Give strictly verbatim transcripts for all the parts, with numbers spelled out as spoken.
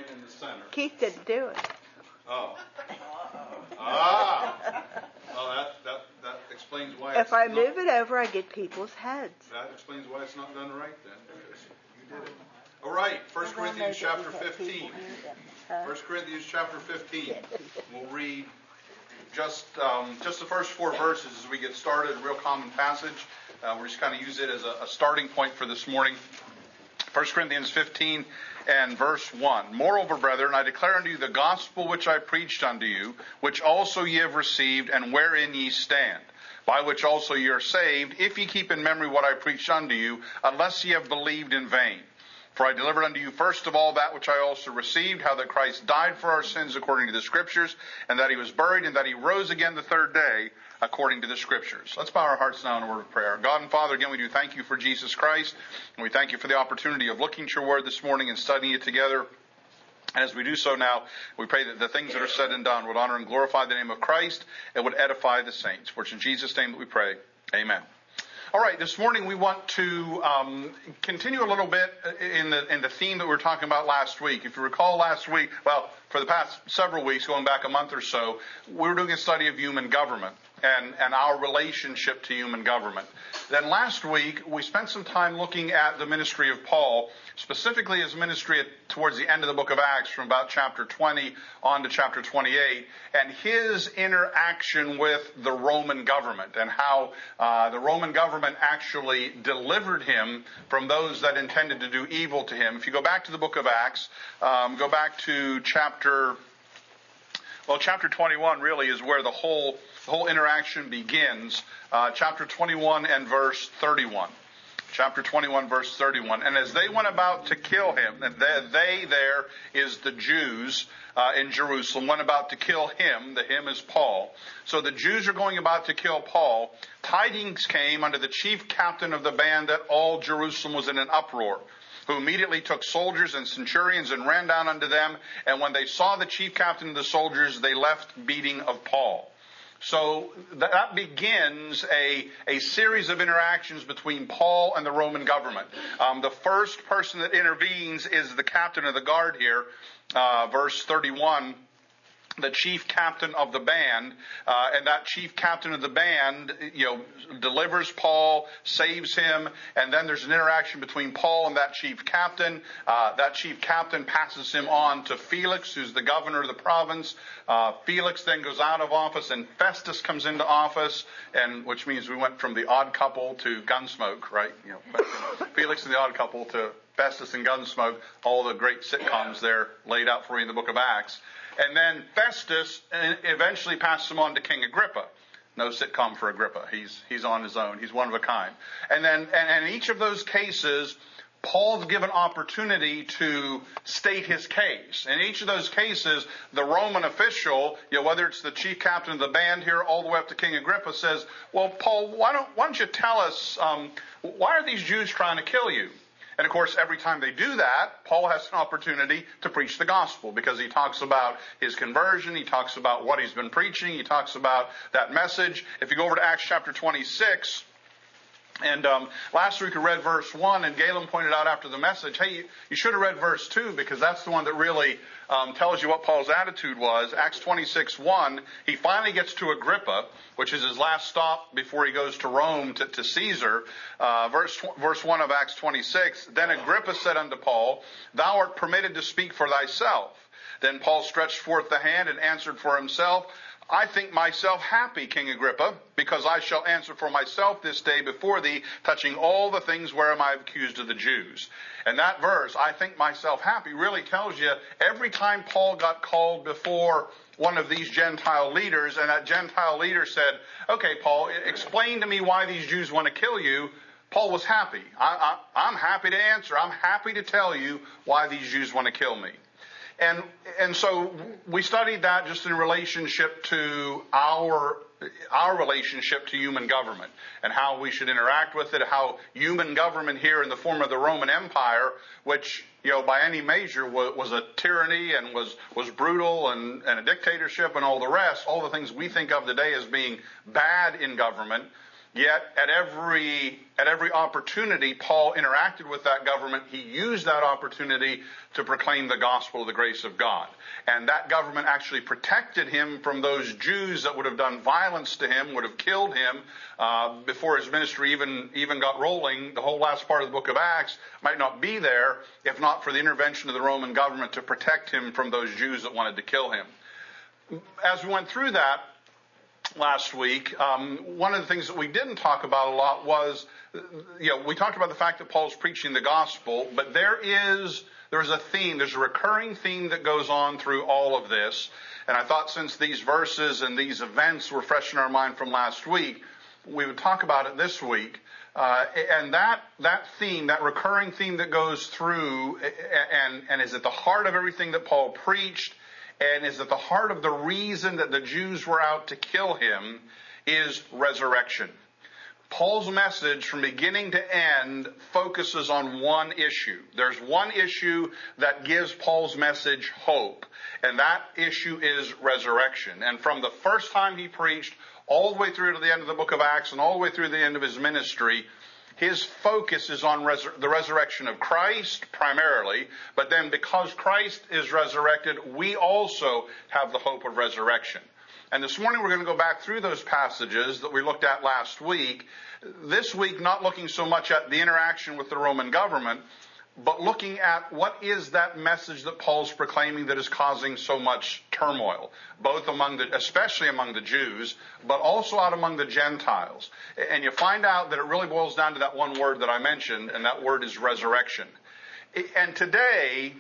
right in the center. Keith didn't do it. Oh. Ah. Well, that, that, that explains why If it's I not, move it over, I get people's heads. that explains why it's not done right then, because you did it. All right, First Corinthians chapter fifteen. First Corinthians chapter fifteen. We'll read just um, just the first four verses as we get started. A real common passage. Uh, we're just kind of use it as a, a starting point for this morning. First Corinthians fifteen and verse one. Moreover, brethren, I declare unto you the gospel which I preached unto you, which also ye have received, and wherein ye stand, by which also ye are saved, if ye keep in memory what I preached unto you, unless ye have believed in vain. For I delivered unto you first of all that which I also received, how that Christ died for our sins according to the Scriptures, and that he was buried, and that he rose again the third day according to the Scriptures. Let's bow our hearts now in a word of prayer. God and Father, again we do thank you for Jesus Christ, and we thank you for the opportunity of looking at your word this morning and studying it together. And as we do so now, we pray that the things that are said and done would honor and glorify the name of Christ and would edify the saints. For it's in Jesus' name that we pray. Amen. All right, this morning we want to um, continue a little bit in the in the theme that we were talking about last week. If you recall last week, well, for the past several weeks, going back a month or so, we were doing a study of human government and, and our relationship to human government. Then last week, we spent some time looking at the ministry of Paul, specifically his ministry at, towards the end of the book of Acts, from about chapter twenty on to chapter twenty-eight, and his interaction with the Roman government, and how uh, the Roman government actually delivered him from those that intended to do evil to him. If you go back to the book of Acts, um, go back to chapter, well, chapter twenty-one really is where the whole the whole interaction begins. Uh, chapter twenty-one and verse thirty-one. Chapter twenty-one, verse thirty-one. And as they went about to kill him, and they, they there is the Jews uh, in Jerusalem, went about to kill him. The him is Paul. So the Jews are going about to kill Paul. Tidings came unto the chief captain of the band that all Jerusalem was in an uproar, who immediately took soldiers and centurions and ran down unto them. And when they saw the chief captain of the soldiers, they left beating of Paul. So that begins a, a series of interactions between Paul and the Roman government. Um, the first person that intervenes is the captain of the guard here, uh, verse thirty-one. The chief captain of the band, uh, and that chief captain of the band, you know, delivers Paul, saves him, and then there's an interaction between Paul and that chief captain. Uh, that chief captain passes him on to Felix, who's the governor of the province. Uh, Felix then goes out of office, and Festus comes into office, and which means we went from the Odd Couple to Gunsmoke, right? You know, Felix and the Odd Couple to Festus and Gunsmoke, all the great sitcoms there laid out for you in the book of Acts. And then Festus eventually passes him on to King Agrippa. No sitcom for Agrippa. He's he's on his own. He's one of a kind. And then, and, and in each of those cases, Paul's given opportunity to state his case. In each of those cases, the Roman official, you know, whether it's the chief captain of the band here, all the way up to King Agrippa, says, "Well, Paul, why don't why don't you tell us um, why are these Jews trying to kill you?" And of course, every time they do that, Paul has an opportunity to preach the gospel, because he talks about his conversion, he talks about what he's been preaching, he talks about that message. If you go over to Acts chapter twenty-six, and um, last week we read verse one, and Galen pointed out after the message, hey, you, you should have read verse two, because that's the one that really um, tells you what Paul's attitude was. Acts twenty-six one, he finally gets to Agrippa, which is his last stop before he goes to Rome to, to Caesar. Uh, verse, verse one of Acts twenty-six, then Agrippa said unto Paul, thou art permitted to speak for thyself. Then Paul stretched forth the hand and answered for himself, I think myself happy, King Agrippa, because I shall answer for myself this day before thee, touching all the things wherein I am accused of the Jews. And that verse, I think myself happy, really tells you every time Paul got called before one of these Gentile leaders, and that Gentile leader said, okay, Paul, explain to me why these Jews want to kill you, Paul was happy. I, I, I'm happy to answer. I'm happy to tell you why these Jews want to kill me. And and so we studied that just in relationship to our our relationship to human government and how we should interact with it, how human government here in the form of the Roman Empire, which, you know, by any measure was, was a tyranny and was, was brutal and, and a dictatorship and all the rest, all the things we think of today as being bad in government, Yet at every at every opportunity Paul interacted with that government, he used that opportunity to proclaim the gospel of the grace of God. And that government actually protected him from those Jews that would have done violence to him, would have killed him uh, before his ministry even, even got rolling. The whole last part of the book of Acts might not be there if not for the intervention of the Roman government to protect him from those Jews that wanted to kill him. As we went through that last week, um, one of the things that we didn't talk about a lot was, you know, we talked about the fact that Paul's preaching the gospel, but there is there's a theme, there's a recurring theme that goes on through all of this. And I thought since these verses and these events were fresh in our mind from last week, we would talk about it this week. Uh, and that that theme, that recurring theme that goes through and, and is at the heart of everything that Paul preached, and is at the heart of the reason that the Jews were out to kill him, is resurrection. Paul's message from beginning to end focuses on one issue. There's one issue that gives Paul's message hope, and that issue is resurrection. And from the first time he preached all the way through to the end of the book of Acts and all the way through the end of his ministry, his focus is on resur- the resurrection of Christ primarily, but then because Christ is resurrected, we also have the hope of resurrection. And this morning we're going to go back through those passages that we looked at last week. This week, not looking so much at the interaction with the Roman government, but looking at what is that message that Paul's proclaiming that is causing so much turmoil, both among the, especially among the Jews, but also out among the Gentiles. And you find out that it really boils down to that one word that I mentioned, and that word is resurrection. And today,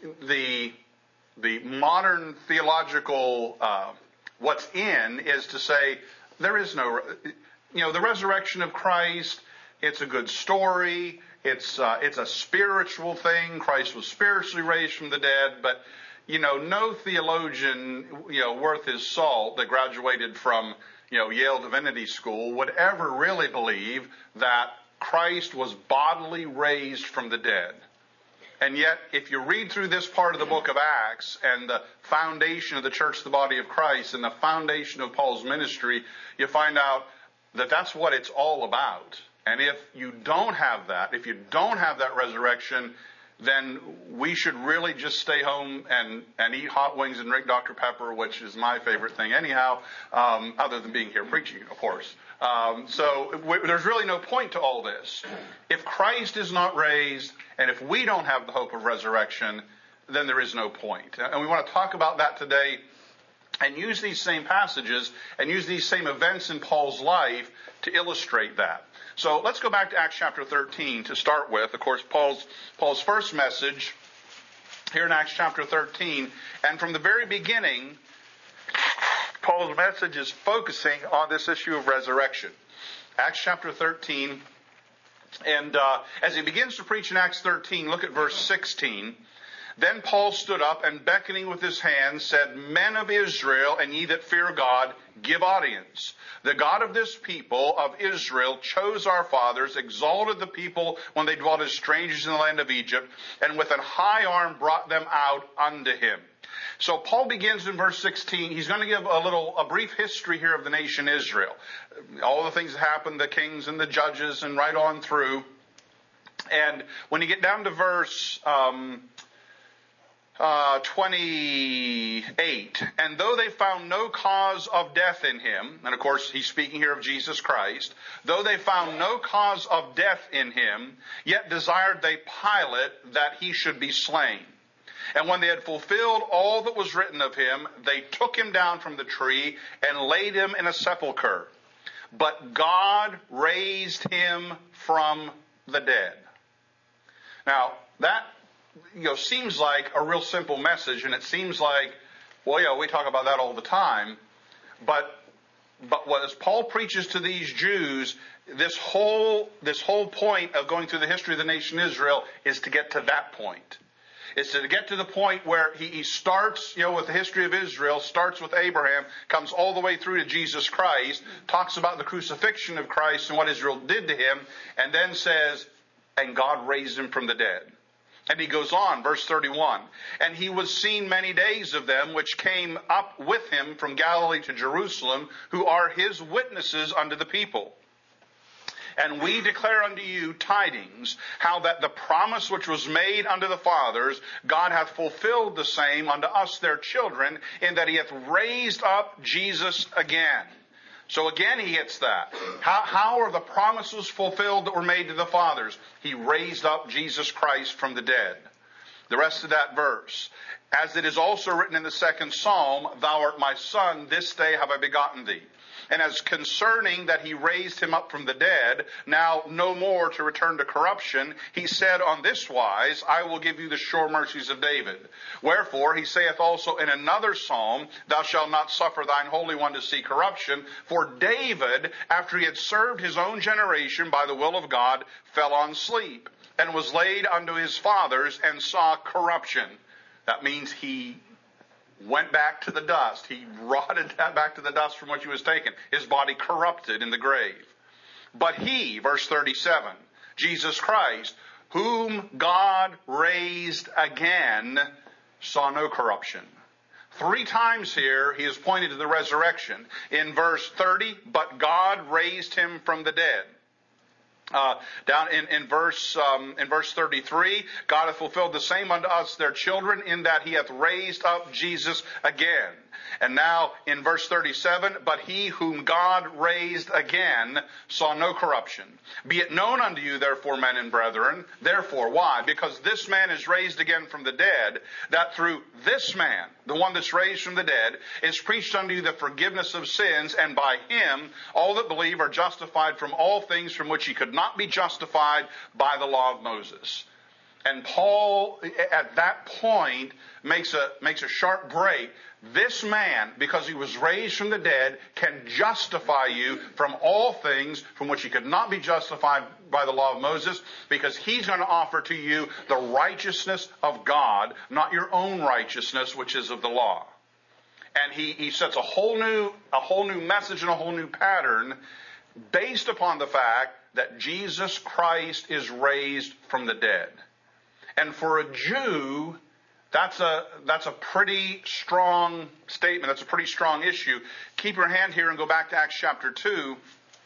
the the modern theological uh, what's in is to say there is no, you know, the resurrection of Christ. It's a good story. It's uh, it's a spiritual thing. Christ was spiritually raised from the dead, but you know, no theologian, you know, worth his salt that graduated from, you know, Yale Divinity School would ever really believe that Christ was bodily raised from the dead. And yet, if you read through this part of the book of Acts and the foundation of the church, the body of Christ, and the foundation of Paul's ministry, you find out that that's what it's all about. And if you don't have that, if you don't have that resurrection, then we should really just stay home and, and eat hot wings and drink Doctor Pepper, which is my favorite thing anyhow, um, other than being here preaching, of course. Um, so w- there's really no point to all this. If Christ is not raised, and if we don't have the hope of resurrection, then there is no point. And we want to talk about that today and use these same passages and use these same events in Paul's life to illustrate that. So let's go back to Acts chapter thirteen to start with. Of course, Paul's Paul's first message here in Acts chapter thirteen. And from the very beginning, Paul's message is focusing on this issue of resurrection. Acts chapter thirteen. And uh, as he begins to preach in Acts thirteen, look at verse sixteen. Then Paul stood up and beckoning with his hand said, Men of Israel, and ye that fear God, give audience. The God of this people of Israel chose our fathers, exalted the people when they dwelt as strangers in the land of Egypt, and with an high arm brought them out unto him. So Paul begins in verse sixteen. He's going to give a little, a brief history here of the nation Israel. All the things that happened, the kings and the judges, and right on through. And when you get down to verse um, Uh, twenty-eight, and though they found no cause of death in him, and of course he's speaking here of Jesus Christ, though they found no cause of death in him, yet desired they Pilate that he should be slain. And when they had fulfilled all that was written of him, they took him down from the tree and laid him in a sepulchre. But God raised him from the dead. Now, that you know, seems like a real simple message, and it seems like, well, yeah, we talk about that all the time. But, but what as Paul preaches to these Jews, this whole this whole point of going through the history of the nation Israel is to get to that point. It's to get to the point where he, he starts, you know, with the history of Israel, starts with Abraham, comes all the way through to Jesus Christ, talks about the crucifixion of Christ and what Israel did to him, and then says, and God raised him from the dead. And he goes on, verse thirty-one, and he was seen many days of them which came up with him from Galilee to Jerusalem, who are his witnesses unto the people. And we declare unto you tidings, how that the promise which was made unto the fathers, God hath fulfilled the same unto us their children, in that he hath raised up Jesus again. So again he hits that. How, how are the promises fulfilled that were made to the fathers? He raised up Jesus Christ from the dead. The rest of that verse. As it is also written in the second Psalm, Thou art my son, this day have I begotten thee. And as concerning that he raised him up from the dead, now no more to return to corruption, he said on this wise, I will give you the sure mercies of David. Wherefore he saith also in another psalm, Thou shalt not suffer thine Holy One to see corruption. For David, after he had served his own generation by the will of God, fell on sleep, and was laid unto his fathers, and saw corruption. That means he went back to the dust. He rotted back to the dust from which he was taken. His body corrupted in the grave. But he, verse thirty-seven, Jesus Christ, whom God raised again, saw no corruption. Three times here he is pointed to the resurrection. In verse thirty, but God raised him from the dead. Uh, down in, in verse um, in verse thirty-three, God hath fulfilled the same unto us their children, in that he hath raised up Jesus again. And now in verse thirty-seven, but he whom God raised again saw no corruption. Be it known unto you, therefore, men and brethren, therefore, why? Because this man is raised again from the dead, that through this man, the one that's raised from the dead, is preached unto you the forgiveness of sins, and by him all that believe are justified from all things from which ye could not be justified by the law of Moses. And Paul, at that point, makes a makes a sharp break. This man, because he was raised from the dead, can justify you from all things from which you could not be justified by the law of Moses, because he's going to offer to you the righteousness of God, not your own righteousness, which is of the law. And he, he sets a whole new a whole new message and a whole new pattern based upon the fact that Jesus Christ is raised from the dead. And for a Jew, that's a that's a pretty strong statement. That's a pretty strong issue. Keep your hand here and go back to Acts chapter two.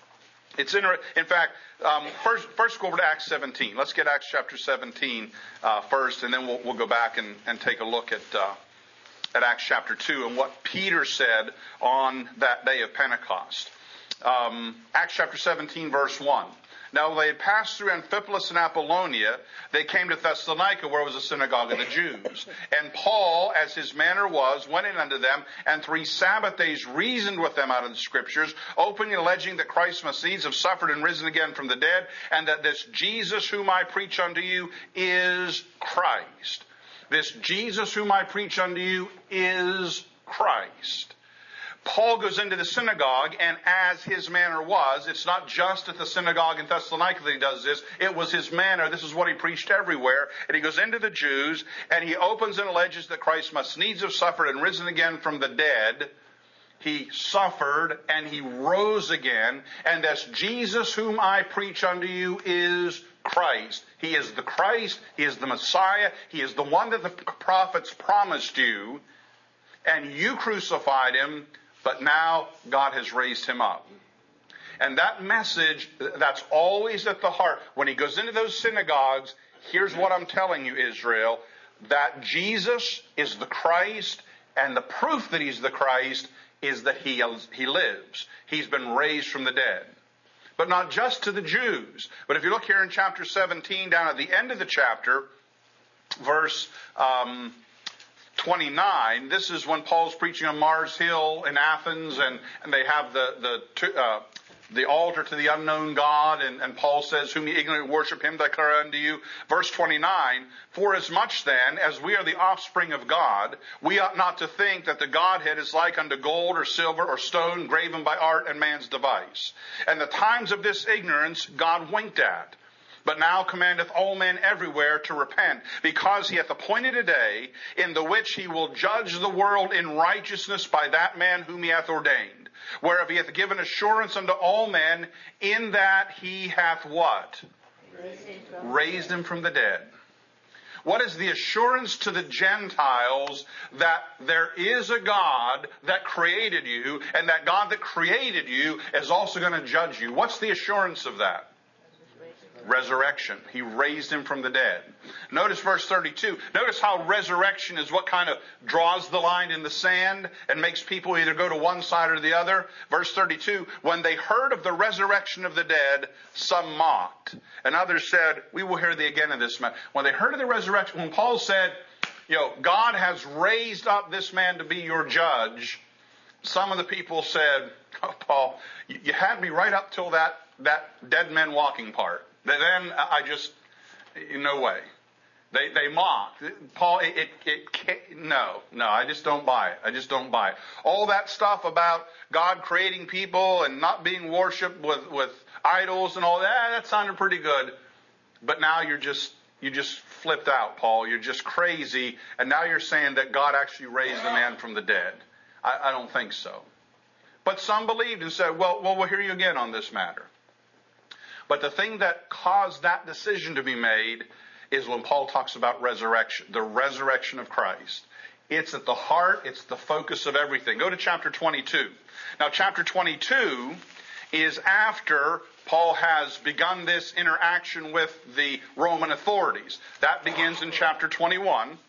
It's in, in fact, um, first, first go over to Acts seventeen. Let's get Acts chapter seventeen uh, first, and then we'll, we'll go back and, and take a look at uh, at Acts chapter two and what Peter said on that day of Pentecost. Um, Acts chapter seventeen, verse one. Now they had passed through Amphipolis and Apollonia. They came to Thessalonica, where was a synagogue of the Jews. And Paul, as his manner was, went in unto them, and three Sabbath days reasoned with them out of the Scriptures, openly alleging that Christ must needs have suffered and risen again from the dead, and that this Jesus whom I preach unto you is Christ. This Jesus whom I preach unto you is Christ. Paul goes into the synagogue, and as his manner was, it's not just at the synagogue in Thessalonica that he does this, it was his manner. This is what he preached everywhere. And he goes into the Jews, and he opens and alleges that Christ must needs have suffered and risen again from the dead. He suffered, and he rose again, and this Jesus whom I preach unto you is Christ. He is the Christ, he is the Messiah, he is the one that the prophets promised you, and you crucified him, but now God has raised him up. And that message, that's always at the heart. When he goes into those synagogues, here's what I'm telling you, Israel, that Jesus is the Christ, and the proof that he's the Christ is that he, he lives. He's been raised from the dead. But not just to the Jews. But if you look here in chapter seventeen, down at the end of the chapter, verse Um, twenty-nine, this is when Paul's preaching on Mars Hill in Athens, and, and they have the the uh, the altar to the unknown God, and, and Paul says, whom ye ignorantly worship, him that I declare unto you. Verse twenty-nine, for as much then as we are the offspring of God, we ought not to think that the Godhead is like unto gold or silver or stone graven by art and man's device. And the times of this ignorance God winked at. But now commandeth all men everywhere to repent, because he hath appointed a day in the which he will judge the world in righteousness by that man whom he hath ordained. Whereof he hath given assurance unto all men, in that he hath what? Raised him from the dead. What is the assurance to the Gentiles that there is a God that created you, and that God that created you is also going to judge you? What's the assurance of that? Resurrection. He raised him from the dead. Notice verse thirty-two. Notice how resurrection is what kind of draws the line in the sand and makes people either go to one side or the other. Verse thirty-two, when they heard of the resurrection of the dead, some mocked. And others said, we will hear thee again in this man. When they heard of the resurrection, when Paul said, you know, God has raised up this man to be your judge, some of the people said, oh, Paul, you had me right up till that, that dead men walking part. Then I just, no way. They they mock. Paul, it, it, it can't, no, no, I just don't buy it. I just don't buy it. All that stuff about God creating people and not being worshipped with, with idols and all that, that sounded pretty good. But now you're just, you just flipped out, Paul. You're just crazy. And now you're saying that God actually raised a man from the dead. I, I don't think so. But some believed and said, well, well, we'll hear you again on this matter. But the thing that caused that decision to be made is when Paul talks about resurrection, the resurrection of Christ. It's at the heart, it's the focus of everything. Go to chapter twenty-two. Now, chapter twenty-two is after Paul has begun this interaction with the Roman authorities. That begins in chapter twenty-one.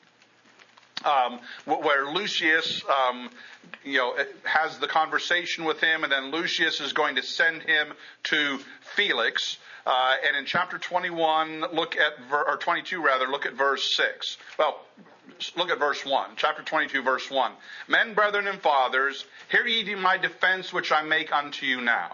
Um, where Lucius, um, you know, has the conversation with him, and then Lucius is going to send him to Felix. Uh, and in chapter twenty-one, look at ver- or twenty-two rather, look at verse six. Well, look at verse one. Chapter twenty-two, verse one. Men, brethren, and fathers, hear ye my defense which I make unto you now.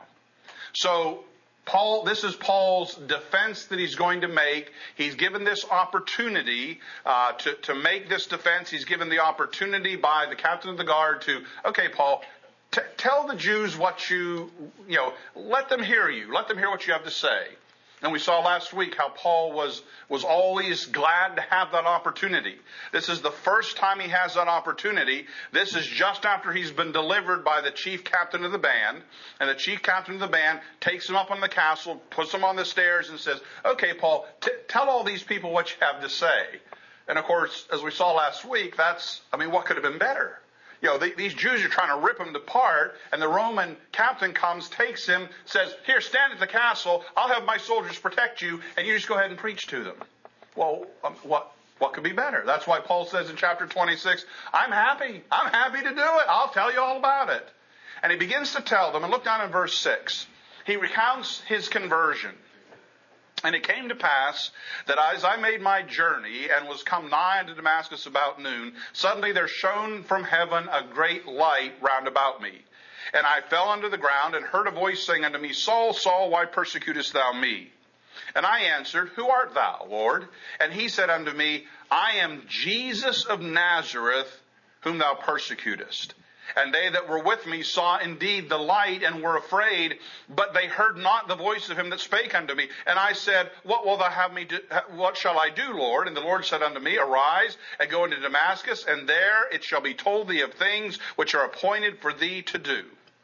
So Paul, this is Paul's defense that he's going to make. He's given this opportunity uh, to, to make this defense. He's given the opportunity by the captain of the guard to, okay, Paul, t- tell the Jews what you, you know, let them hear you. Let them hear what you have to say. And we saw last week how Paul was, was always glad to have that opportunity. This is the first time he has that opportunity. This is just after he's been delivered by the chief captain of the band. And the chief captain of the band takes him up on the castle, puts him on the stairs and says, okay, Paul, t- tell all these people what you have to say. And of course, as we saw last week, that's, I mean, what could have been better? You know, they, these Jews are trying to rip him apart, and the Roman captain comes, takes him, says, here, stand at the castle, I'll have my soldiers protect you, and you just go ahead and preach to them. Well, um, what what could be better? That's why Paul says in chapter twenty-six, I'm happy, I'm happy to do it, I'll tell you all about it. And he begins to tell them, and look down in verse six, he recounts his conversion. And it came to pass that as I made my journey and was come nigh unto Damascus about noon, suddenly there shone from heaven a great light round about me. And I fell unto the ground and heard a voice saying unto me, Saul, Saul, why persecutest thou me? And I answered, Who art thou, Lord? And he said unto me, I am Jesus of Nazareth, whom thou persecutest. And they that were with me saw indeed the light and were afraid, but they heard not the voice of him that spake unto me. And I said, What wilt thou have me do? What shall I do, Lord? And the Lord said unto me, Arise and go into Damascus, and there it shall be told thee of things which are appointed for thee to do.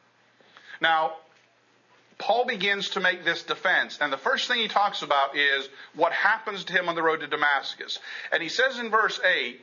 Now, Paul begins to make this defense, and the first thing he talks about is what happens to him on the road to Damascus. And he says in verse eight,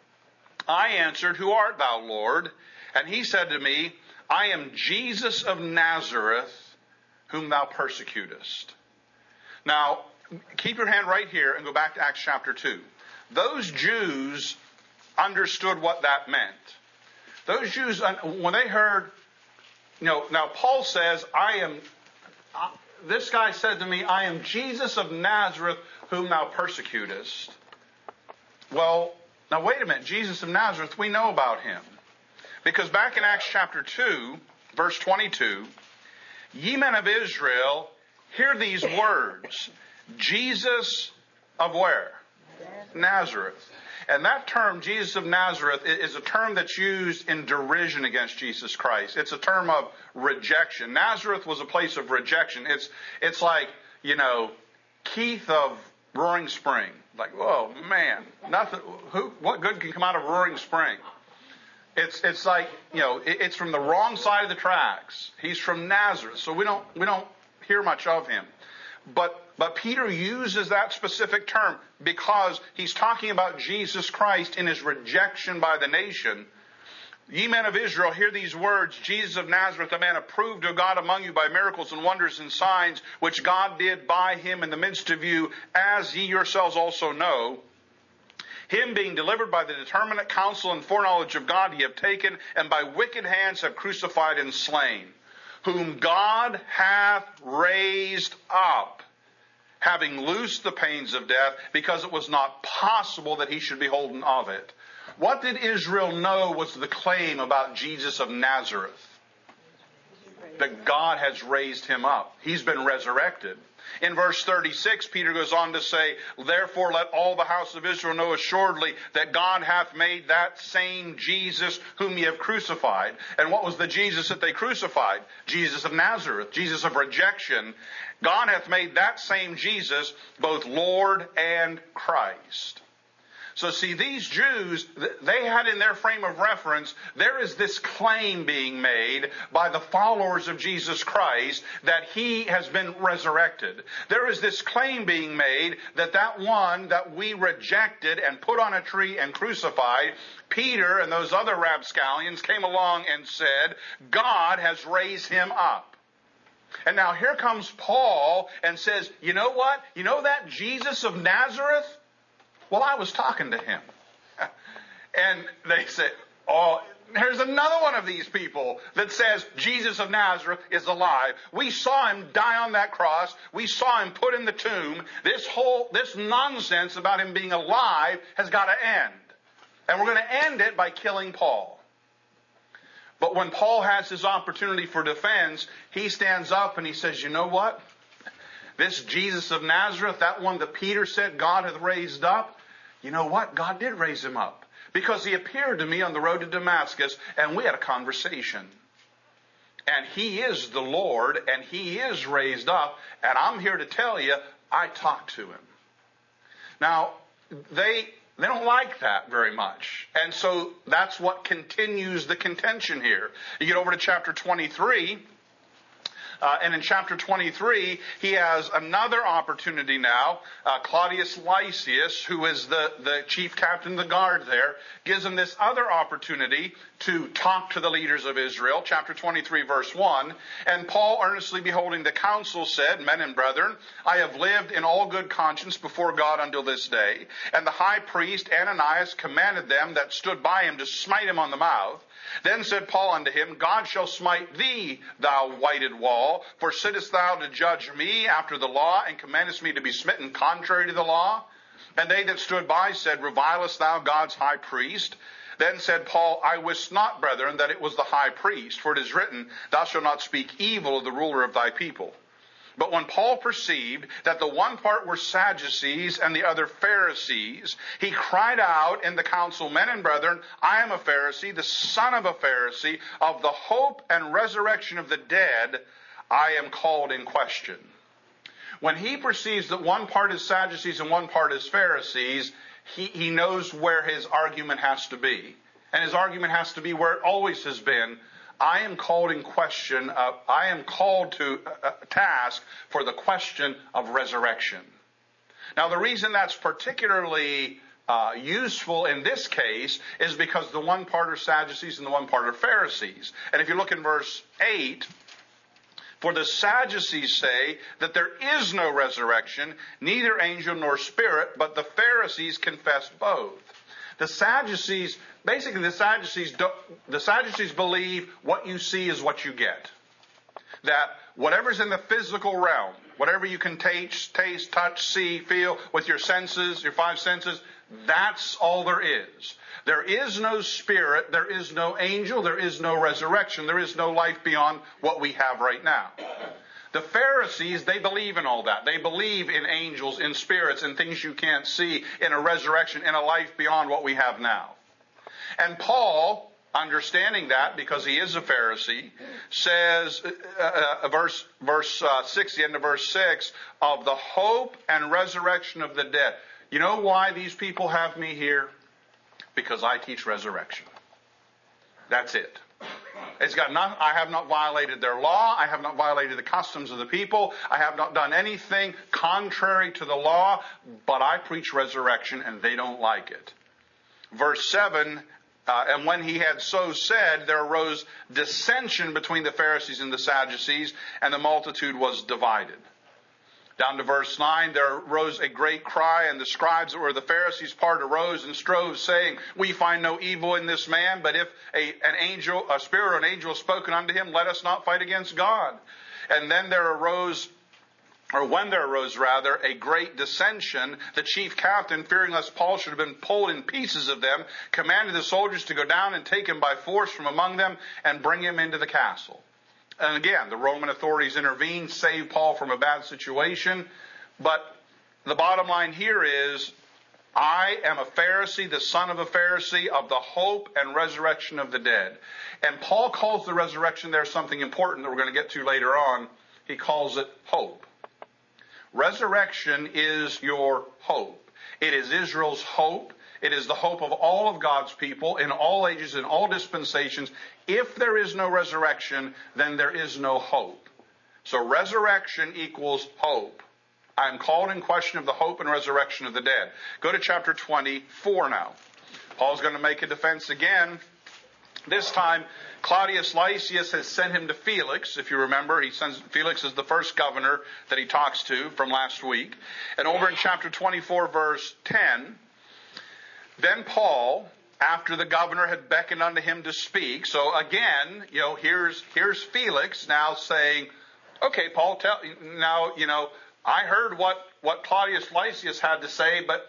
I answered, Who art thou, Lord? And he said to me, I am Jesus of Nazareth, whom thou persecutest. Now, keep your hand right here and go back to Acts chapter two. Those Jews understood what that meant. Those Jews, when they heard, you know, now Paul says, I am, uh, this guy said to me, I am Jesus of Nazareth, whom thou persecutest. Well, now wait a minute, Jesus of Nazareth, we know about him. Because back in Acts chapter two, verse twenty-two, ye men of Israel, hear these words, Jesus of where? Nazareth. And that term, Jesus of Nazareth, is a term that's used in derision against Jesus Christ. It's a term of rejection. Nazareth was a place of rejection. It's it's like, you know, Keith of Roaring Spring. Like, whoa, man, nothing. Who? What good can come out of Roaring Spring? It's it's like, you know, it's from the wrong side of the tracks. He's from Nazareth, so we don't we don't hear much of him. But but Peter uses that specific term because he's talking about Jesus Christ in his rejection by the nation. Ye men of Israel, hear these words. Jesus of Nazareth, a man approved of God among you by miracles and wonders and signs, which God did by him in the midst of you, as ye yourselves also know. Him being delivered by the determinate counsel and foreknowledge of God ye have taken, and by wicked hands have crucified and slain, whom God hath raised up, having loosed the pains of death, because it was not possible that he should be holden of it. What did Israel know was the claim about Jesus of Nazareth? That God has raised him up. He's been resurrected. In verse thirty-six, Peter goes on to say, therefore let all the house of Israel know assuredly that God hath made that same Jesus whom ye have crucified. And what was the Jesus that they crucified? Jesus of Nazareth, Jesus of rejection. God hath made that same Jesus both Lord and Christ. So see, these Jews, they had in their frame of reference, there is this claim being made by the followers of Jesus Christ that he has been resurrected. There is this claim being made that that one that we rejected and put on a tree and crucified, Peter and those other rapscallions came along and said, God has raised him up. And now here comes Paul and says, you know what? You know that Jesus of Nazareth? Well, I was talking to him. And they said, oh, here's another one of these people that says Jesus of Nazareth is alive. We saw him die on that cross. We saw him put in the tomb. This whole, this nonsense about him being alive has got to end. And we're going to end it by killing Paul. But when Paul has his opportunity for defense, he stands up and he says, you know what? This Jesus of Nazareth, that one that Peter said God hath raised up, you know what? God did raise him up. Because he appeared to me on the road to Damascus, and we had a conversation. And he is the Lord, and he is raised up, and I'm here to tell you, I talked to him. Now, they, they don't like that very much. And so that's what continues the contention here. You get over to chapter twenty-three. Uh, and in chapter twenty-three, he has another opportunity now. Uh, Claudius Lysias, who is the, the chief captain of the guard there, gives him this other opportunity to talk to the leaders of Israel. Chapter twenty-three, verse one. And Paul, earnestly beholding the council, said, men and brethren, I have lived in all good conscience before God until this day. And the high priest Ananias commanded them that stood by him to smite him on the mouth. Then said Paul unto him, God shall smite thee, thou whited wall, for sittest thou to judge me after the law, and commandest me to be smitten contrary to the law? And they that stood by said, revilest thou God's high priest? Then said Paul, I wist not, brethren, that it was the high priest, for it is written, thou shalt not speak evil of the ruler of thy people. But when Paul perceived that the one part were Sadducees and the other Pharisees, he cried out in the council, men and brethren, I am a Pharisee, the son of a Pharisee, of the hope and resurrection of the dead, I am called in question. When he perceives that one part is Sadducees and one part is Pharisees, he, he knows where his argument has to be. And his argument has to be where it always has been. I am called in question, uh, I am called to a task for the question of resurrection. Now, the reason that's particularly uh, useful in this case is because the one part are Sadducees and the one part are Pharisees. And if you look in verse eight, for the Sadducees say that there is no resurrection, neither angel nor spirit, but the Pharisees confess both. The Sadducees, basically the Sadducees, don't, the Sadducees believe what you see is what you get. That whatever's in the physical realm, whatever you can taste, taste, touch, see, feel with your senses, your five senses, that's all there is. There is no spirit, there is no angel, there is no resurrection, there is no life beyond what we have right now. The Pharisees, they believe in all that. They believe in angels, in spirits, in things you can't see, in a resurrection, in a life beyond what we have now. And Paul, understanding that, because he is a Pharisee, says, uh, uh, verse, verse uh, six, the end of verse six, of the hope and resurrection of the dead. You know why these people have me here? Because I teach resurrection. That's it. It's got not, I have not violated their law. I have not violated the customs of the people. I have not done anything contrary to the law, but I preach resurrection and they don't like it. Verse seven, Uh, and when he had so said, there arose dissension between the Pharisees and the Sadducees, and the multitude was divided. Down to verse nine, there arose a great cry, and the scribes that were the Pharisees' part arose and strove, saying, we find no evil in this man, but if a, an angel, a spirit or an angel has spoken unto him, let us not fight against God. And then there arose, or when there arose rather, a great dissension, the chief captain, fearing lest Paul should have been pulled in pieces of them, commanded the soldiers to go down and take him by force from among them and bring him into the castle. And again, the Roman authorities intervened, saved Paul from a bad situation. But the bottom line here is, I am a Pharisee, the son of a Pharisee, of the hope and resurrection of the dead. And Paul calls the resurrection there something important that we're going to get to later on. He calls it hope. Resurrection is your hope. It is Israel's hope. It is the hope of all of God's people in all ages, in all dispensations. If there is no resurrection, then there is no hope. So resurrection equals hope. I'm called in question of the hope and resurrection of the dead. Go to chapter twenty-four now. Paul's going to make a defense again. This time, Claudius Lysias has sent him to Felix. If you remember, he sends Felix is the first governor that he talks to from last week. And over in chapter twenty-four, verse ten, then Paul, after the governor had beckoned unto him to speak, so again, you know, here's here's Felix now saying, okay, Paul, tell now, you know, I heard what, what Claudius Lysias had to say, but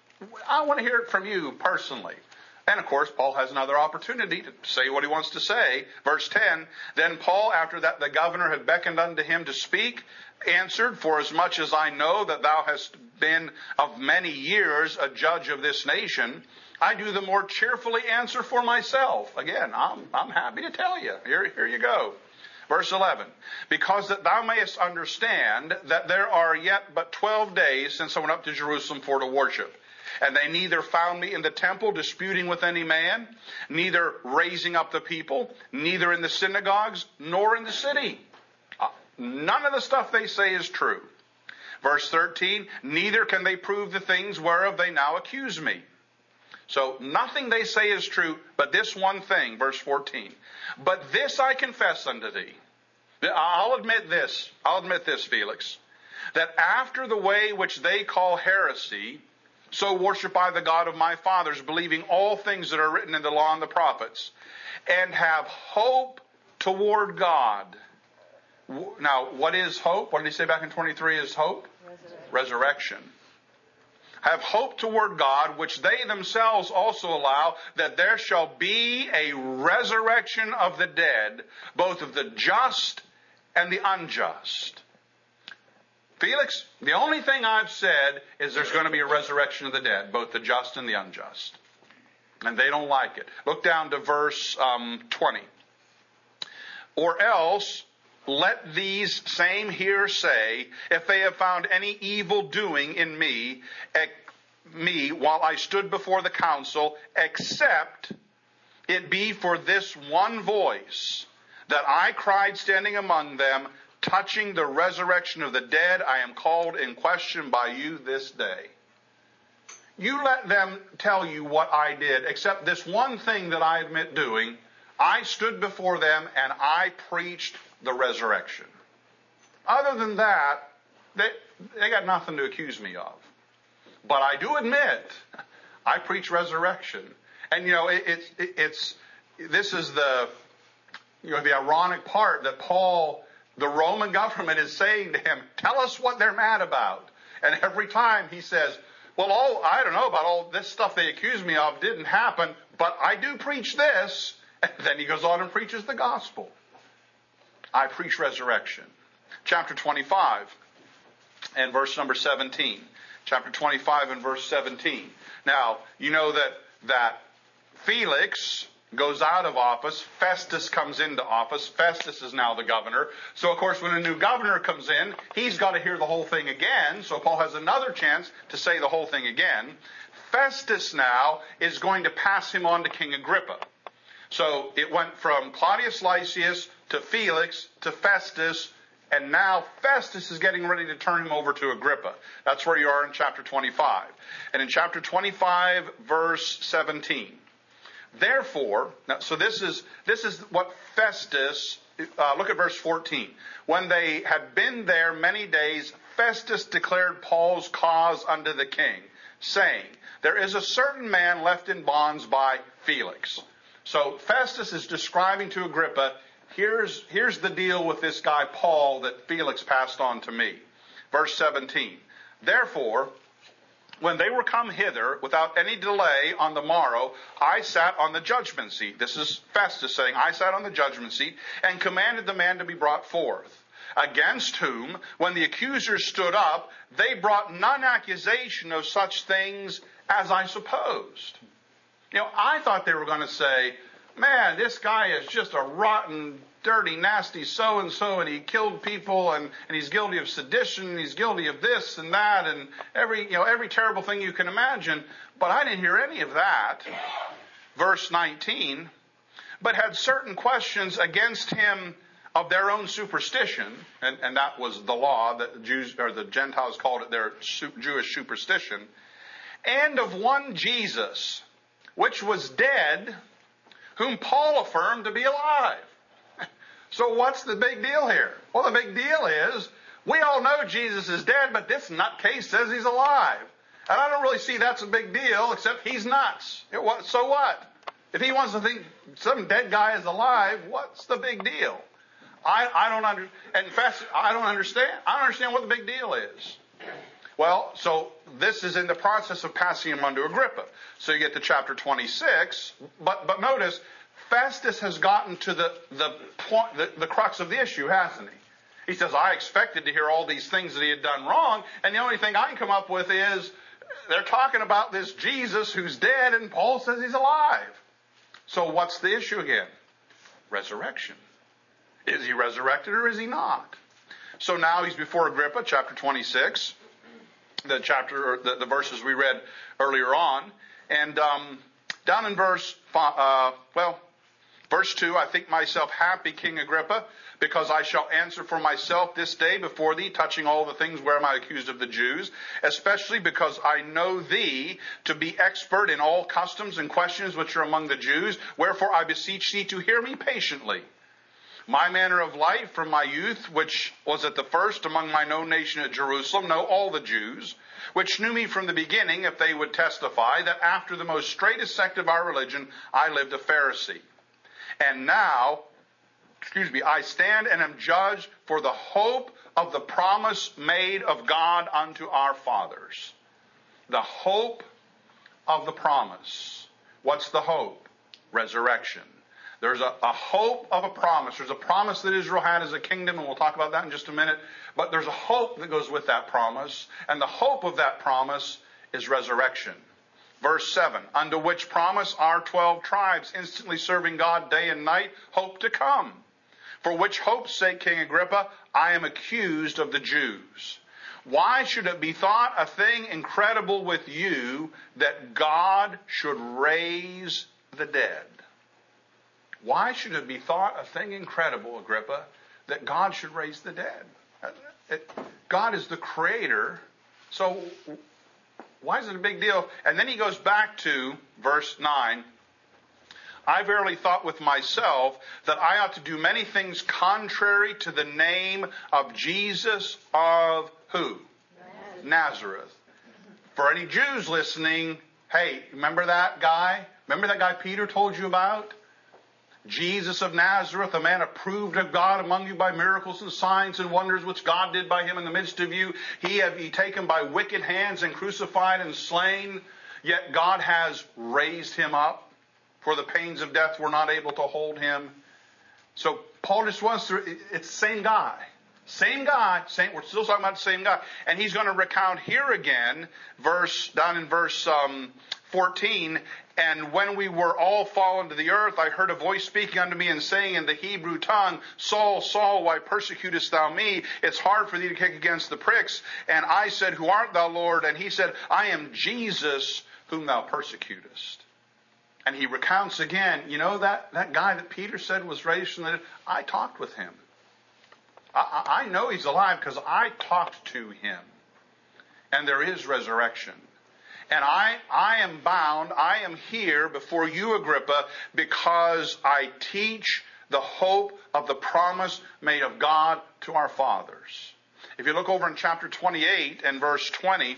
I want to hear it from you personally. And of course, Paul has another opportunity to say what he wants to say. Verse ten, then Paul, after that the governor had beckoned unto him to speak, answered, for as much as I know that thou hast been of many years a judge of this nation, I do the more cheerfully answer for myself. Again, I'm, I'm happy to tell you. Here, here you go. Verse eleven, because that thou mayest understand that there are yet but twelve days since I went up to Jerusalem for to worship. And they neither found me in the temple disputing with any man, neither raising up the people, neither in the synagogues, nor in the city. Uh, none of the stuff they say is true. Verse thirteen, neither can they prove the things whereof they now accuse me. So nothing they say is true, but this one thing, verse fourteen. But this I confess unto thee. I'll admit this, I'll admit this, Felix, that after the way which they call heresy, so worship I the God of my fathers, believing all things that are written in the law and the prophets, and have hope toward God. Now, what is hope? What did he say back in twenty-three is hope? Resurrection. Resurrection. Have hope toward God, which they themselves also allow, that there shall be a resurrection of the dead, both of the just and the unjust. Felix, the only thing I've said is there's going to be a resurrection of the dead, both the just and the unjust. And they don't like it. Look down to verse um, twenty. Or else, let these same here say, if they have found any evil doing in me, ec- me while I stood before the council, except it be for this one voice, that I cried standing among them, touching the resurrection of the dead, I am called in question by you this day. You let them tell you what I did, except this one thing that I admit doing. I stood before them and I preached the resurrection. Other than that, they, they got nothing to accuse me of. But I do admit, I preach resurrection. And you know, it, it, it, it's, this is the, you know, the ironic part that Paul, the Roman government is saying to him, tell us what they're mad about. And every time he says, well, all, I don't know about all this stuff they accuse me of didn't happen, but I do preach this. And then he goes on and preaches the gospel. I preach resurrection. Chapter twenty-five and verse number seventeen. Chapter twenty-five and verse seventeen. Now, you know that, that Felix goes out of office. Festus comes into office. Festus is now the governor. So, of course, when a new governor comes in, he's got to hear the whole thing again. So Paul has another chance to say the whole thing again. Festus now is going to pass him on to King Agrippa. So it went from Claudius Lysias to Felix to Festus, and now Festus is getting ready to turn him over to Agrippa. That's where you are in chapter twenty-five. And in chapter twenty-five, verse seventeen. Therefore, now, so this is this is what Festus, uh, look at verse fourteen. When they had been there many days, Festus declared Paul's cause unto the king, saying, there is a certain man left in bonds by Felix. So Festus is describing to Agrippa, here's, here's the deal with this guy Paul that Felix passed on to me. Verse seventeen. Therefore, when they were come hither, without any delay on the morrow, I sat on the judgment seat. This is Festus saying, I sat on the judgment seat and commanded the man to be brought forth. Against whom, when the accusers stood up, they brought none accusation of such things as I supposed. You know, I thought they were going to say, man, this guy is just a rotten, dirty, nasty so-and-so, and he killed people, and, and he's guilty of sedition, and he's guilty of this and that, and every, you know, every terrible thing you can imagine. But I didn't hear any of that. Verse nineteen, but had certain questions against him of their own superstition, and, and that was the law, that the Jews, or the Gentiles called it their Jewish superstition, and of one Jesus, which was dead, whom Paul affirmed to be alive. So what's the big deal here? Well, the big deal is, we all know Jesus is dead, but this nutcase says he's alive. And I don't really see that's a big deal, except he's nuts. It, what, so what? If he wants to think some dead guy is alive, what's the big deal? I, I don't under, and in fact, I don't understand. I don't understand what the big deal is. Well, so this is in the process of passing him on to Agrippa. So you get to chapter twenty-six, but but notice, Festus has gotten to the the point, the, the crux of the issue, hasn't he? He says, I expected to hear all these things that he had done wrong, and the only thing I can come up with is they're talking about this Jesus who's dead, and Paul says he's alive. So what's the issue again? Resurrection. Is he resurrected or is he not? So now he's before Agrippa, chapter twenty-six, the chapter, or the, the verses we read earlier on, and um, down in verse, uh, well, verse two, I think myself happy, King Agrippa, because I shall answer for myself this day before thee, touching all the things wherein I accused of the Jews, especially because I know thee to be expert in all customs and questions which are among the Jews. Wherefore I beseech thee to hear me patiently. My manner of life from my youth, which was at the first among mine own nation at Jerusalem, know all the Jews, which knew me from the beginning, if they would testify, that after the most straitest sect of our religion, I lived a Pharisee. And now, excuse me, I stand and am judged for the hope of the promise made of God unto our fathers. The hope of the promise. What's the hope? Resurrection. There's a, a hope of a promise. There's a promise that Israel had as a kingdom, and we'll talk about that in just a minute. But there's a hope that goes with that promise, and the hope of that promise is resurrection. Verse seven, unto which promise our twelve tribes, instantly serving God day and night, hope to come. For which hope's sake, King Agrippa, I am accused of the Jews. Why should it be thought a thing incredible with you that God should raise the dead? Why should it be thought a thing incredible, Agrippa, that God should raise the dead? It, God is the creator, so why is it a big deal? And then he goes back to verse nine. I verily thought with myself that I ought to do many things contrary to the name of Jesus of who? Nazareth. Nazareth. For any Jews listening, hey, remember that guy? Remember that guy Peter told you about? Jesus of Nazareth, a man approved of God among you by miracles and signs and wonders which God did by him in the midst of you. He have ye taken by wicked hands and crucified and slain, yet God has raised him up, for the pains of death were not able to hold him. So Paul just wants to, it's the same guy. Same guy, same, we're still talking about the same guy. And he's going to recount here again, verse, down in verse um, fourteen, and when we were all fallen to the earth, I heard a voice speaking unto me and saying in the Hebrew tongue, Saul, Saul, why persecutest thou me? It's hard for thee to kick against the pricks. And I said, who art thou, Lord? And he said, I am Jesus whom thou persecutest. And he recounts again, you know that, that guy that Peter said was raised from the dead? I talked with him. I, I know he's alive because I talked to him. And there is resurrection. And I, I am bound, I am here before you, Agrippa, because I teach the hope of the promise made of God to our fathers. If you look over in chapter twenty-eight and verse twenty,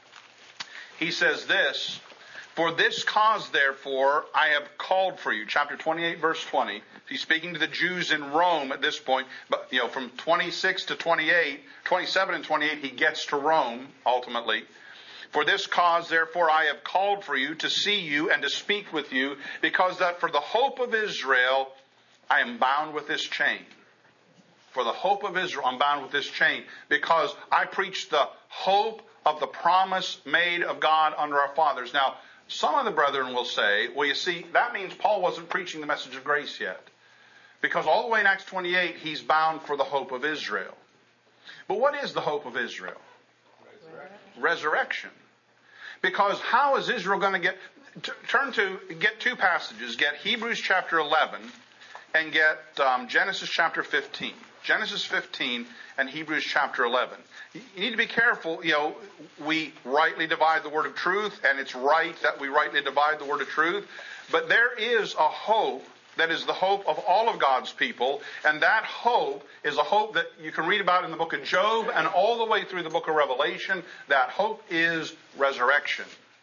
he says this, for this cause, therefore, I have called for you. Chapter twenty-eight, verse twenty. He's speaking to the Jews in Rome at this point. But, you know, from twenty-six to twenty-eight, twenty-seven and twenty-eight, he gets to Rome, ultimately. For this cause, therefore, I have called for you to see you and to speak with you, because that for the hope of Israel, I am bound with this chain. For the hope of Israel, I'm bound with this chain, because I preach the hope of the promise made of God under our fathers. Now, some of the brethren will say, well, you see, that means Paul wasn't preaching the message of grace yet. Because all the way in Acts twenty-eight, he's bound for the hope of Israel. But what is the hope of Israel? Resurrection. Resurrection. Because how is Israel going to get... T- turn to, get two passages. Get Hebrews chapter eleven and get um, Genesis chapter fifteen. Genesis fifteen and Hebrews chapter eleven. You need to be careful. You know, we rightly divide the word of truth, and it's right that we rightly divide the word of truth. But there is a hope that is the hope of all of God's people, and that hope is a hope that you can read about in the book of Job and all the way through the book of Revelation. That hope is resurrection.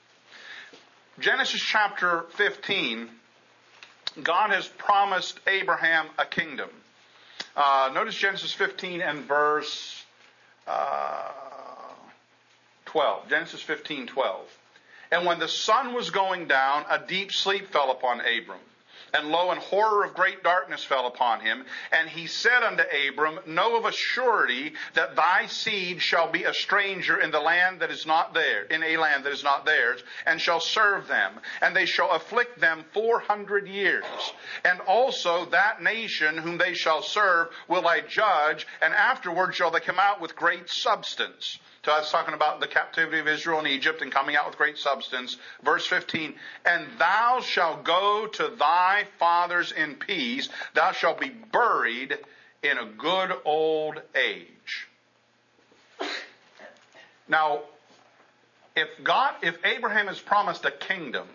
Genesis chapter fifteen, God has promised Abraham a kingdom. Uh, notice Genesis fifteen and verse uh, twelve. Genesis fifteen, twelve. And when the sun was going down, a deep sleep fell upon Abram. And lo, and horror of great darkness fell upon him. And he said unto Abram, know of a surety that thy seed shall be a stranger in the land that is not there, in a land that is not theirs, and shall serve them. And they shall afflict them four hundred years. And also that nation whom they shall serve will I judge, and afterward shall they come out with great substance. So I was talking about the captivity of Israel in Egypt and coming out with great substance. Verse fifteen, and thou shalt go to thy fathers in peace. Thou shalt be buried in a good old age. Now, if God, if Abraham has promised a kingdom,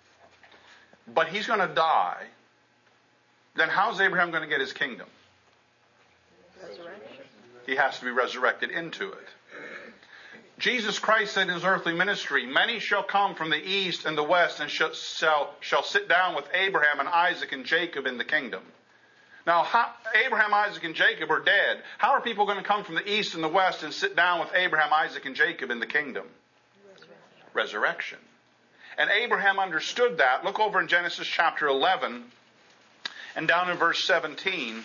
but he's going to die, then how's Abraham going to get his kingdom? Resurrection. He has to be resurrected into it. Jesus Christ said in his earthly ministry, many shall come from the east and the west and shall, shall, shall sit down with Abraham and Isaac and Jacob in the kingdom. Now, how, Abraham, Isaac, and Jacob are dead. How are people going to come from the east and the west and sit down with Abraham, Isaac, and Jacob in the kingdom? Resurrection. Resurrection. And Abraham understood that. Look over in Genesis chapter eleven and down in verse seventeen.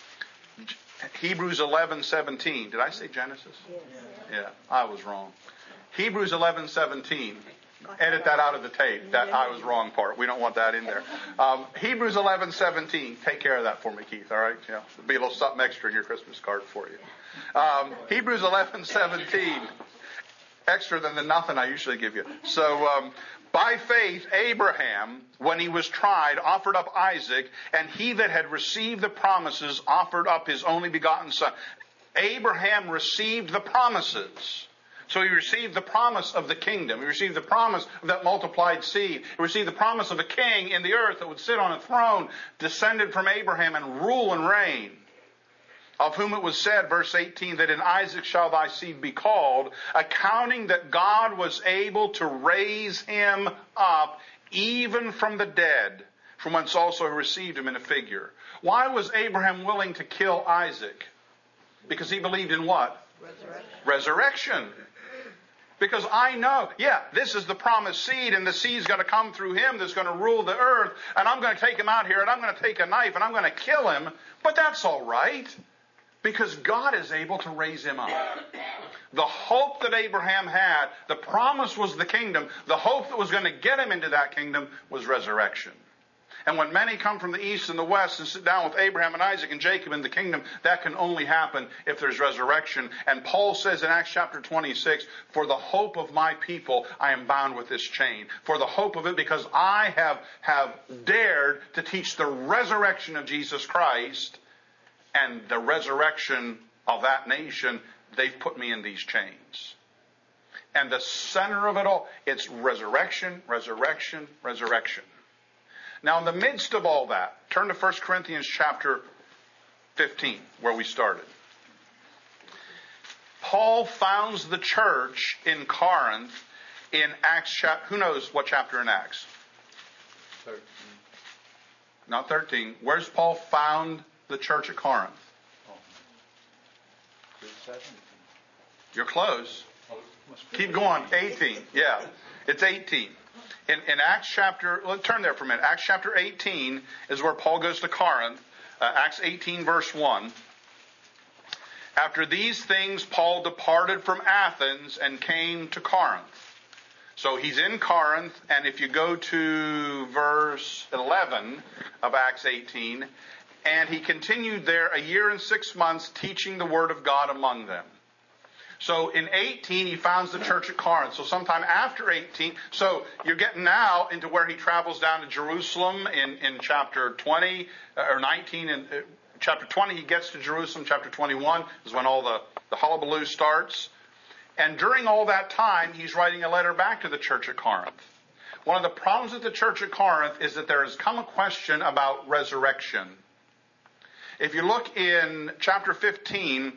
Hebrews eleven seventeen. Did I say Genesis? Yes. Yeah, I was wrong. Hebrews eleven seventeen. Edit that out of the tape. That I was wrong part. We don't want that in there. Um, Hebrews eleven seventeen. Take care of that for me, Keith. All right. Yeah, there'll be a little something extra in your Christmas card for you. Um, Hebrews eleven seventeen. Extra than the nothing I usually give you. So, um, by faith, Abraham, when he was tried, offered up Isaac, and he that had received the promises offered up his only begotten son. Abraham received the promises. So he received the promise of the kingdom. He received the promise of that multiplied seed. He received the promise of a king in the earth that would sit on a throne, descended from Abraham and rule and reign. Of whom it was said, verse eighteen, that in Isaac shall thy seed be called, accounting that God was able to raise him up even from the dead, from whence also he received him in a figure. Why was Abraham willing to kill Isaac? Because he believed in what? Resurrection. Resurrection. Because I know, yeah, this is the promised seed, and the seed's going to come through him that's going to rule the earth, and I'm going to take him out here, and I'm going to take a knife, and I'm going to kill him, but that's all right. Because God is able to raise him up. The hope that Abraham had, the promise was the kingdom. The hope that was going to get him into that kingdom was resurrection. And when many come from the east and the west and sit down with Abraham and Isaac and Jacob in the kingdom, that can only happen if there's resurrection. And Paul says in Acts chapter twenty-six, for the hope of my people, I am bound with this chain. For the hope of it, because I have, have dared to teach the resurrection of Jesus Christ and the resurrection of that nation, they've put me in these chains. And the center of it all, it's resurrection, resurrection, resurrection. Now, in the midst of all that, turn to First Corinthians chapter fifteen, where we started. Paul founds the church in Corinth in Acts chapter. Who knows what chapter in Acts? thirteen. Not thirteen. Where's Paul found the church at Corinth? Oh. seventeen. You're close. Oh, must be Keep going. eighteen. Yeah. It's eighteen. In, in Acts chapter, let's turn there for a minute. Acts chapter eighteen is where Paul goes to Corinth. Uh, Acts eighteen verse one. After these things, Paul departed from Athens and came to Corinth. So he's in Corinth, and if you go to verse eleven of Acts eighteen, and he continued there a year and six months teaching the word of God among them. So in eighteen, he founds the church at Corinth. So sometime after eighteen, so you're getting now into where he travels down to Jerusalem in, in chapter twenty, or nineteen, and uh, chapter twenty, he gets to Jerusalem. Chapter twenty-one is when all the, the hullabaloo starts. And during all that time, he's writing a letter back to the church at Corinth. One of the problems with the church at Corinth is that there has come a question about resurrection. If you look in chapter fifteen,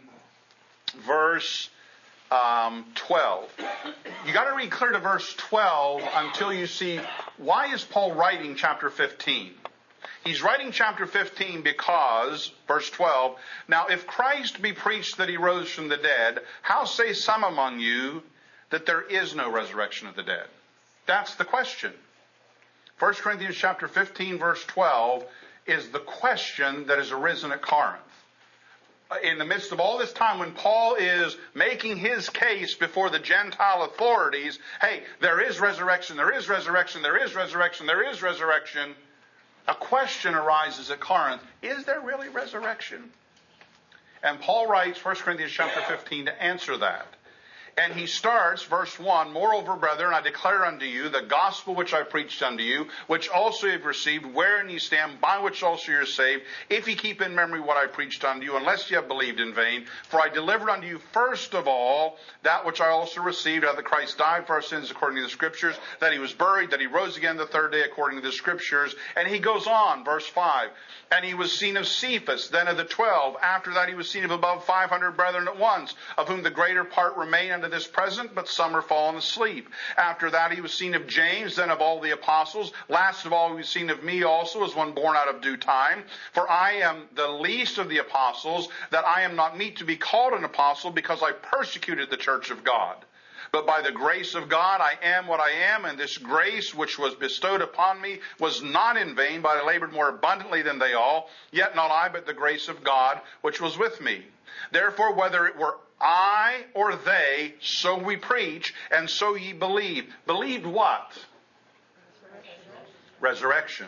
verse um, twelve, you got to read clear to verse twelve until you see why is Paul writing chapter fifteen. He's writing chapter fifteen because, verse twelve, now if Christ be preached that he rose from the dead, how say some among you that there is no resurrection of the dead? That's the question. First Corinthians chapter fifteen, verse twelve is the question that has arisen at Corinth. In the midst of all this time, when Paul is making his case before the Gentile authorities, hey, there is resurrection, there is resurrection, there is resurrection, there is resurrection, a question arises at Corinth. Is there really resurrection? And Paul writes First Corinthians chapter fifteen to answer that. And he starts, verse one, moreover, brethren, I declare unto you the gospel which I preached unto you, which also ye have received, wherein ye stand, by which also ye are saved, if ye keep in memory what I preached unto you, unless ye have believed in vain. For I delivered unto you first of all that which I also received, how that Christ died for our sins according to the Scriptures, that he was buried, that he rose again the third day according to the Scriptures. And he goes on, verse five, and he was seen of Cephas, then of the twelve. After that he was seen of above five hundred brethren at once, of whom the greater part remain unto this present, but some are fallen asleep. After that he was seen of James, then of all the apostles. Last of all he was seen of me also, as one born out of due time. For I am the least of the apostles, that I am not meet to be called an apostle, because I persecuted the church of God. But by the grace of God I am what I am, and this grace which was bestowed upon me was not in vain, but I labored more abundantly than they all. Yet not I, but the grace of God which was with me. Therefore, whether it were I or they, so we preach, and so ye believe. Believed what? Resurrection. Resurrection.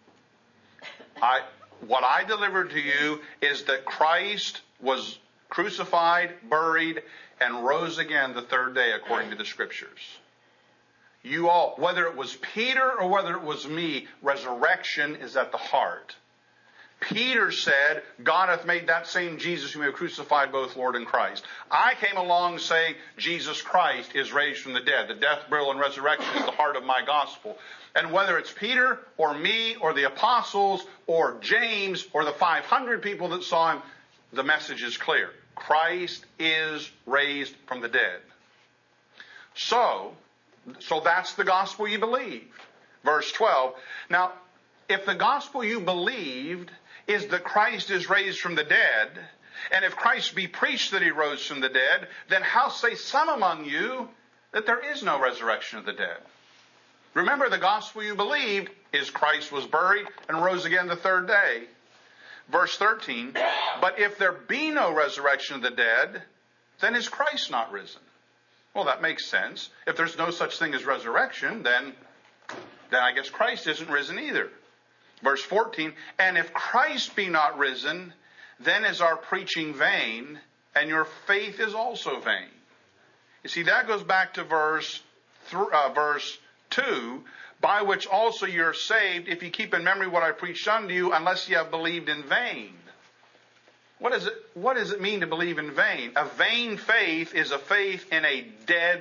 I, what I delivered to you is that Christ was crucified, buried, and rose again the third day according to the Scriptures. You all, whether it was Peter or whether it was me, resurrection is at the heart. Peter said, God hath made that same Jesus whom you have crucified, both Lord and Christ. I came along saying, Jesus Christ is raised from the dead. The death, burial, and resurrection is the heart of my gospel. And whether it's Peter or me or the apostles or James or the five hundred people that saw him, the message is clear. Christ is raised from the dead. So, so that's the gospel you believed. Verse twelve. Now, if the gospel you believed is that Christ is raised from the dead, and if Christ be preached that he rose from the dead, then how say some among you that there is no resurrection of the dead? Remember, the gospel you believed is Christ was buried and rose again the third day. Verse thirteen, but if there be no resurrection of the dead, then is Christ not risen? Well, that makes sense. If there's no such thing as resurrection, then, then I guess Christ isn't risen either. Verse fourteen, and if Christ be not risen, then is our preaching vain, and your faith is also vain. You see, that goes back to verse th- uh, verse two, by which also you are saved, if you keep in memory what I preached unto you, unless you have believed in vain. What is it, what does it mean to believe in vain? A vain faith is a faith in a dead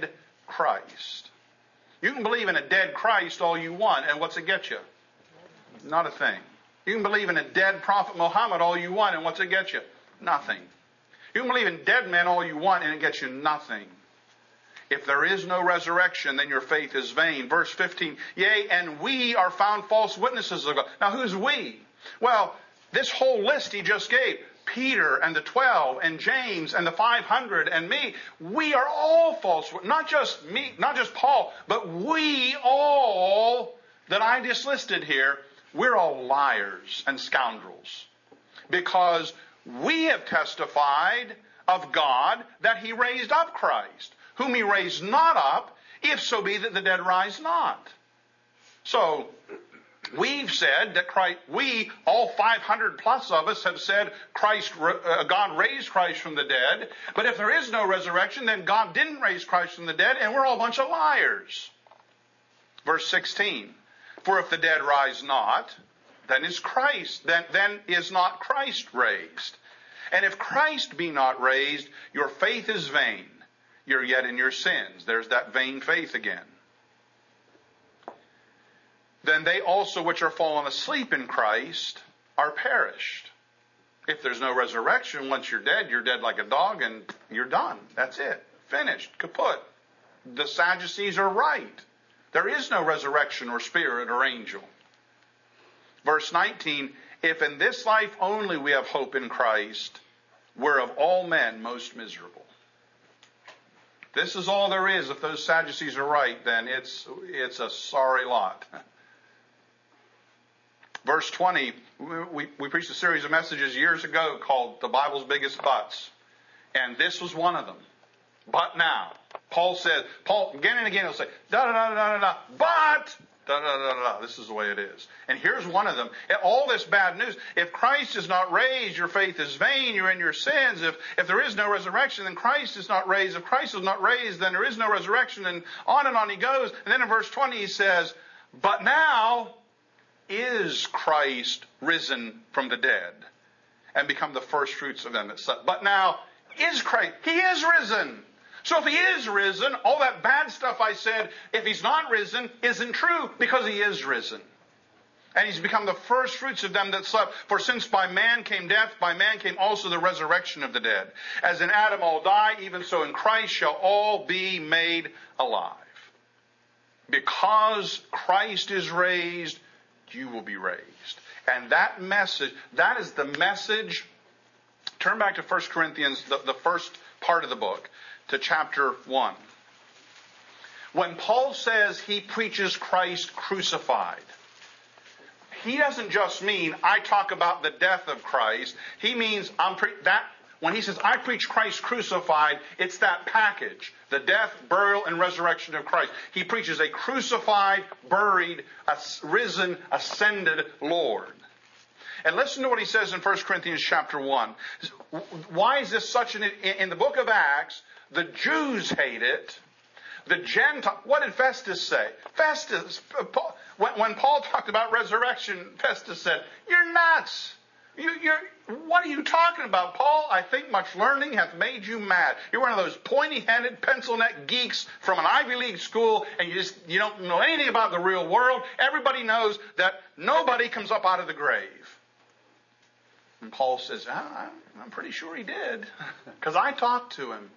Christ. You can believe in a dead Christ all you want, and what's it get you? Not a thing. You can believe in a dead Prophet Muhammad all you want, and what's it get you? Nothing. You can believe in dead men all you want, and it gets you nothing. If there is no resurrection, then your faith is vain. Verse fifteen, yea, and we are found false witnesses of God. Now, who's we? Well, this whole list he just gave, Peter and the twelve and James and the five hundred and me, we are all false witnesses. Not just me, not just Paul, but we all that I just listed here, we're all liars and scoundrels. Because we have testified of God that he raised up Christ, whom he raised not up, if so be that the dead rise not. So, we've said that Christ, we, all five hundred plus of us, have said Christ, uh, God raised Christ from the dead. But if there is no resurrection, then God didn't raise Christ from the dead, and we're all a bunch of liars. Verse sixteen, for if the dead rise not, then is Christ, then, then is not Christ raised. And if Christ be not raised, your faith is vain. You're yet in your sins. There's that vain faith again. Then they also which are fallen asleep in Christ are perished. If there's no resurrection, once you're dead, you're dead like a dog and you're done. That's it. Finished. Kaput. The Sadducees are right. There is no resurrection or spirit or angel. Verse nineteen, if in this life only we have hope in Christ, we're of all men most miserable. This is all there is. If those Sadducees are right, then it's, it's a sorry lot. Verse twenty, we, we preached a series of messages years ago called The Bible's Biggest Buts. And this was one of them. But now. Paul says, Paul, again and again, he'll say, da da da da da da, but, da da da da da. This is the way it is. And here's one of them. All this bad news. If Christ is not raised, your faith is vain. You're in your sins. If, if there is no resurrection, then Christ is not raised. If Christ is not raised, then there is no resurrection. And on and on he goes. And then in verse twenty he says, but now is Christ risen from the dead and become the first fruits of them that slept. But now is Christ. He is risen. So if he is risen, all that bad stuff I said, if he's not risen, isn't true because he is risen. And he's become the first fruits of them that slept. For since by man came death, by man came also the resurrection of the dead. As in Adam all die, even so in Christ shall all be made alive. Because Christ is raised, you will be raised. And that message, that is the message. Turn back to First Corinthians, the, the first part of the book, to chapter one. When Paul says he preaches Christ crucified, he doesn't just mean I talk about the death of Christ. He means I'm pre- that when he says I preach Christ crucified, it's that package. The death, burial, and resurrection of Christ. He preaches a crucified, buried, risen, ascended Lord. And listen to what he says in First Corinthians chapter one. Why is this such an... In the book of Acts, the Jews hate it. The Gentiles... What did Festus say? Festus... When Paul talked about resurrection, Festus said, you're nuts. You, you're, what are you talking about, Paul? I think much learning hath made you mad. You're one of those pointy-headed, pencil-neck geeks from an Ivy League school, and you just you don't know anything about the real world. Everybody knows that nobody comes up out of the grave. And Paul says, ah, I'm pretty sure he did, because I talked to him.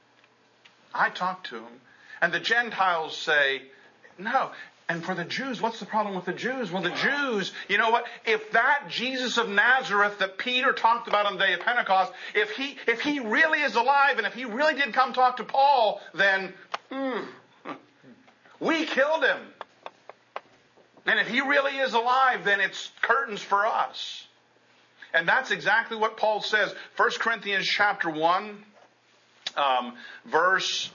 I talked to him. And the Gentiles say, no. And for the Jews, what's the problem with the Jews? Well, the Jews, you know what? If that Jesus of Nazareth that Peter talked about on the day of Pentecost, if he if he really is alive and if he really did come talk to Paul, then mm, we killed him. And if he really is alive, then it's curtains for us. And that's exactly what Paul says. First Corinthians chapter one, um, verse...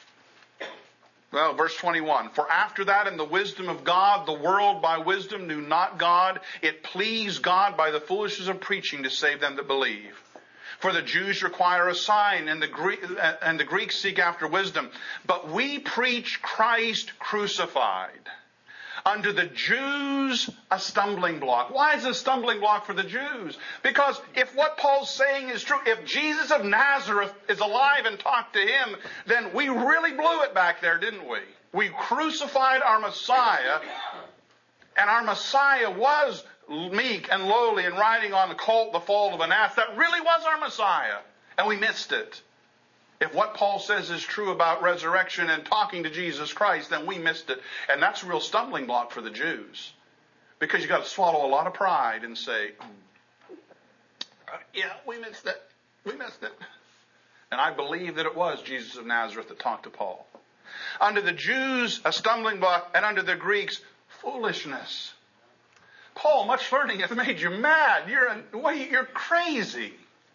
Well, verse twenty-one. For after that, in the wisdom of God, the world by wisdom knew not God. It pleased God by the foolishness of preaching to save them that believe. For the Jews require a sign, and the Greek, and the Greeks seek after wisdom. But we preach Christ crucified, Unto the Jews, a stumbling block. Why is it a stumbling block for the Jews? Because if what Paul's saying is true, if Jesus of Nazareth is alive and talked to him, then we really blew it back there, didn't we? We crucified our Messiah, and our Messiah was meek and lowly and riding on the colt, the foal of an ass. That really was our Messiah, and we missed it. If what Paul says is true about resurrection and talking to Jesus Christ, then we missed it. And that's a real stumbling block for the Jews. Because you've got to swallow a lot of pride and say, uh, yeah, we missed it. We missed it. And I believe that it was Jesus of Nazareth that talked to Paul. Unto the Jews, a stumbling block, and unto the Greeks, foolishness. Paul, much learning has made you mad. You're, a, you're crazy.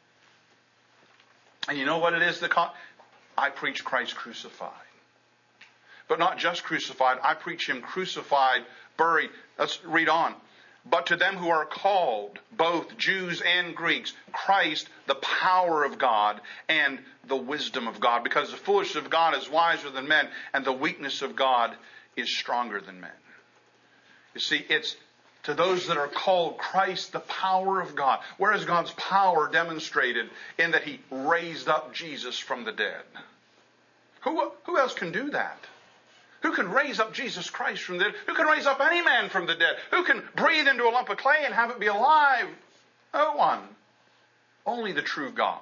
And you know what it is that con- I preach Christ crucified. But not just crucified. I preach him crucified, buried. Let's read on. But to them who are called, both Jews and Greeks, Christ, the power of God and the wisdom of God. Because the foolishness of God is wiser than men, and the weakness of God is stronger than men. You see, it's to those that are called, Christ, the power of God. Where is God's power demonstrated? In that he raised up Jesus from the dead. Who, who else can do that? Who can raise up Jesus Christ from the dead? Who can raise up any man from the dead? Who can breathe into a lump of clay and have it be alive? No one. Only the true God.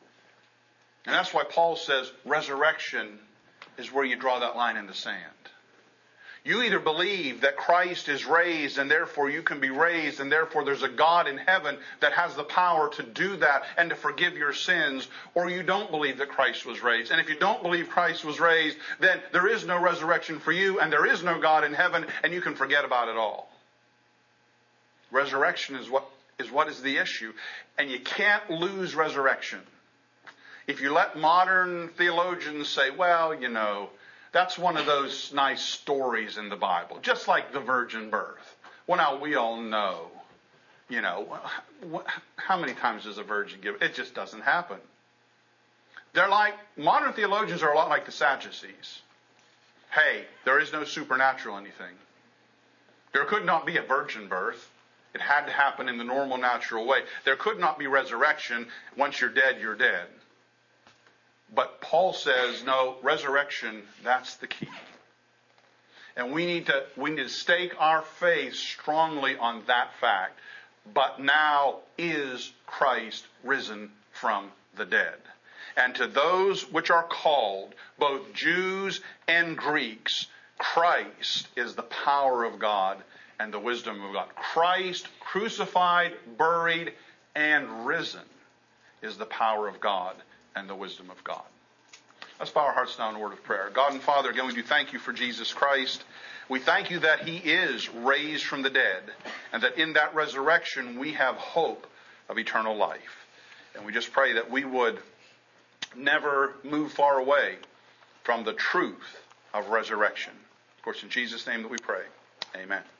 And that's why Paul says resurrection is where you draw that line in the sand. You either believe that Christ is raised and therefore you can be raised and therefore there's a God in heaven that has the power to do that and to forgive your sins, or you don't believe that Christ was raised. And if you don't believe Christ was raised, then there is no resurrection for you and there is no God in heaven and you can forget about it all. Resurrection is what is what is the issue. And you can't lose resurrection. If you let modern theologians say, well, you know, that's one of those nice stories in the Bible, just like the virgin birth. Well, now we all know, you know, how many times does a virgin give? It just doesn't happen. They're like, modern theologians are a lot like the Sadducees. Hey, there is no supernatural anything. There could not be a virgin birth. It had to happen in the normal, natural way. There could not be resurrection. Once you're dead, you're dead. But Paul says, no, resurrection, that's the key. And we need to we need to stake our faith strongly on that fact. But now is Christ risen from the dead. And to those which are called, both Jews and Greeks, Christ is the power of God and the wisdom of God. Christ, crucified, buried, and risen, is the power of God and the wisdom of God. Let's bow our hearts down in a word of prayer. God and Father, again, we do thank you for Jesus Christ. We thank you that he is raised from the dead, and that in that resurrection we have hope of eternal life. And we just pray that we would never move far away from the truth of resurrection. Of course, in Jesus' name that we pray. Amen.